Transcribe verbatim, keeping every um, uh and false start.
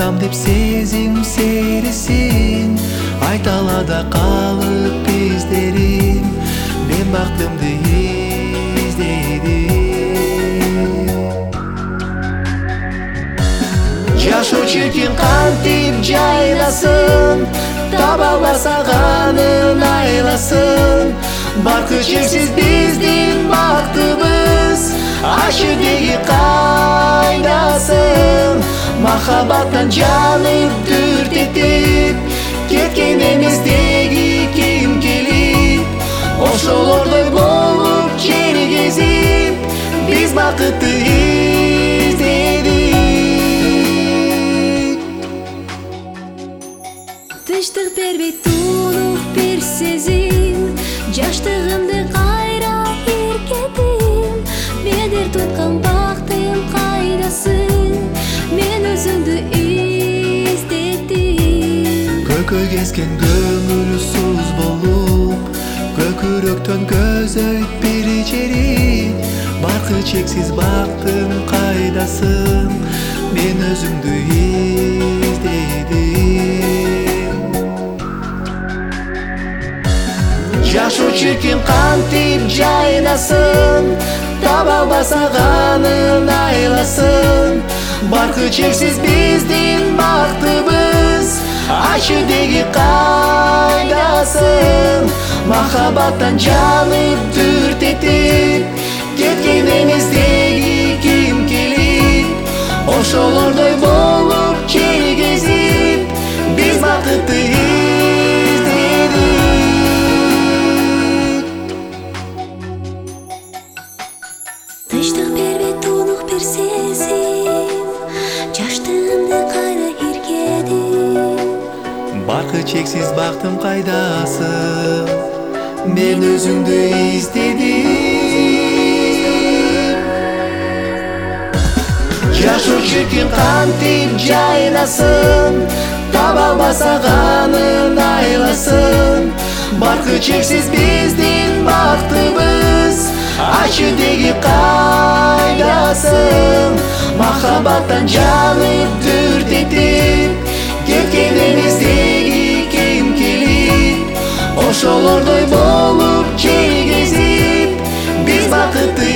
бакам деп сезим серисин, айталада калып издерим, мен бактымды издедим. Жашоо чиркин кантип жайнасын, таба албаса канын айласын. Баркы чексиз биздин бактыбыз, ашыдеги кайдасын. Махаббаттан жанып дүртетип, кеткен эместеги ким келип, ошолордой болуп жер кезип, биз бакытты издедик. Тынчтык бербейт тунук бир сезим, жаштыгымды кайра эркетим. Медер туткан бактым кайдасың, мен өзүңдү издедим. Көкө кезген көңүлсүз болуп, көкүрөктөн көзөйт бир жери. Баркы чексиз бактым кайдасың, мен өзүңдү издедим. Жашоо чиркин кантип жайнасын, таба албаса канын айласын. Баркы чексиз биздин бактыбыз, ашыдеги кайдасын. Махаббаттан жанып дүртетип, кеткен эместеги ким келип, ошолордой болуп жер кезип, биз бакытты издедик. Тынчтык бербейт тунук бир сезим, жаштыгымды кайра эркетим. Баркы чексиз бактым кайдасың, мен өзүңдү издедим. Жашоо чиркин кантип жайнасын, таба албаса канын айласын. Баркы чексиз биздин бактыбыз, ашыдеги кайдасын. Махаббаттан жанып дүртетип, кеткен эместеги ким келип, ошолордой болуп жер кезип, биз бакытты